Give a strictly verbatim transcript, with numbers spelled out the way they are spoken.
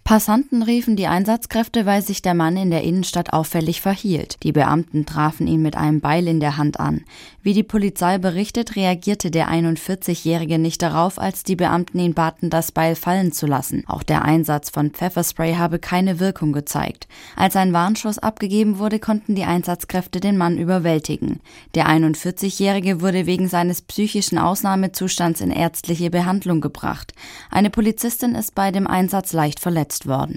Passanten riefen die Einsatzkräfte, weil sich der Mann in der Innenstadt auffällig verhielt. Die Beamten trafen ihn mit einem Beil in der Hand an. Wie die Polizei berichtet, reagierte der einundvierzigjährige nicht darauf, als die Beamten ihn baten, das Beil fallen zu lassen. Auch der Einsatz von Pfefferspray habe keine Wirkung gezeigt. Als ein Warnschuss abgegeben wurde, konnten die Einsatzkräfte den Mann überwältigen. Der einundvierzigjährige wurde wegen seines psychischen Ausnahmezustands in ärztliche Behandlung gebracht. Eine Polizistin ist bei dem Einsatz leicht verletzt worden.